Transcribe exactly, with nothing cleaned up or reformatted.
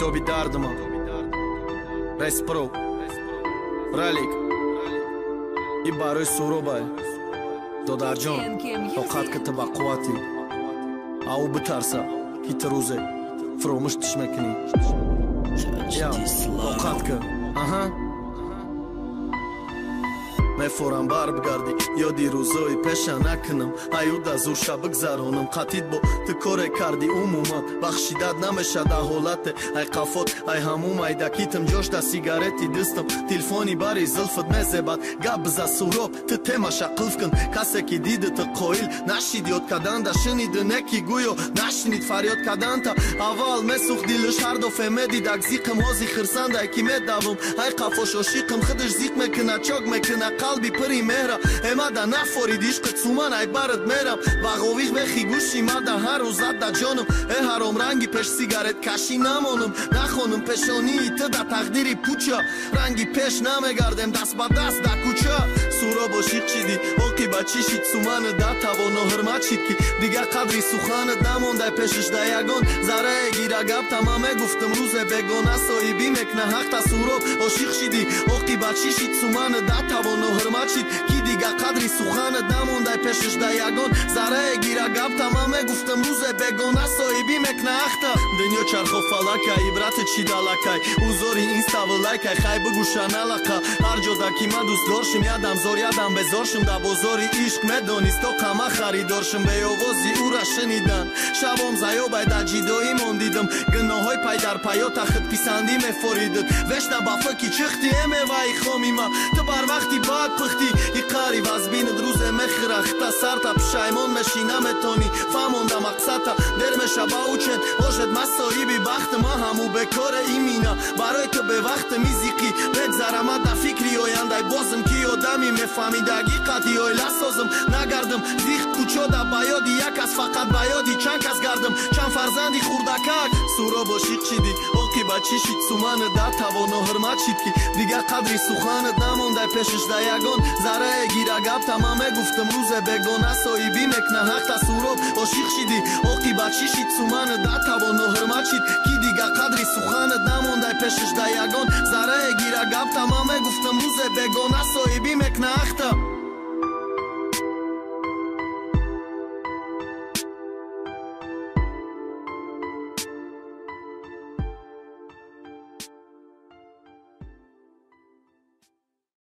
Tobi Dardma Respro Ralik I baroj surobaj Dodar jon Toqat këtë baqwati Au bitarsa Hit ruze Fromish tishmekini Ja Toqat kë Aha Me foran bar bgardi Yodi ruzoi pesha naknam Ayuda zusha bgzaronam Qatid bo të kore kardi umuma Bakhshidad namesha da holate Ay qafot, ay hamum Ay dakitëm gjoshda sigareti distëm Tilfoni bari zilfët me zebat Gabza surop të temasha qilfkën Kaseki didë të qoil Nashid jot kadanda Shënidë neki gujo Nashnit fariot kadanta Aval me suq dilësh hardo femedi Dagzikëm hozi khërsanda E kime davum Ay qafosh o shikëm Khëdësh zik me këna qog me këna qalbi për i mehra E mada na forid ishqët suman aj barët mera Vagovish me khigushi mada har uzat da gjonëm E harom rangi pesh sigaret kashi namonëm Nakhonëm peshoni i të da taqdiri puqa Rangi pesh name gardem das ba das da kuqa Suro bo shiqidi Oki ba qishit sumanë da tavono hërmaqit ki Diga qadri suxanët namondaj peshësh da jagon Zara e gira gab tamame guftëm ruze begon Aso i bimek na hakta suro O shiqshidi Oki ba qishit sumanë da tavono hërmaqit Ki diga qadri suxanët namondaj peshësh da jagon Zara e gira gab tamame guftëm ruze begon Aso i bimek na hakta Dënjo qarkho falakaj I bratë qidalakaj Uzori insta vëlajkaj Khaj bëgushanalaka Argjo da kima dus dorshim Jadam zor jadam bezorshim Da bozori ishk me doni Sto kama kharidorshim Bejo vozi ura shënidan Shavom zajobaj da gjidoi mondidëm Gënohoj pajdar pajota Khët pisandi me foridët Veshna bafëki qëkhti e me vaj khomima Të bar vakti bak pëkhti I kari vazbinët ruze me khëra Khëta sarta pëshajmon me shina me toni Famon da maksata Der me shaba uqen Oshet maso i bi bakhtë Ma hamu bekore imina Baroj të be vaktë miziki Bek zarama da fikri o jandaj bozëm Ki o dami me fami da gikati o lasozëm Nagardëm zikht kuqo da bajodi Jakas fakat bajodi Qankas gardëm Qan farzandi khurdakak Suro bo shiqidi Oki ba qishit sumanë da tavono hërmaqit ki Diga qadri suxanët namondaj peshësh da jagon Zara e gira gab tamame guftëm ruze begon Aso i bimek na hakta suro O shiqshidi Oki ba qishit sumanë da tavono hërmaqit Ki diga qadri suxanët namondaj peshësh da jagon Zara e gira gab tamame guftëm ruze begon Aso i bimek na hakta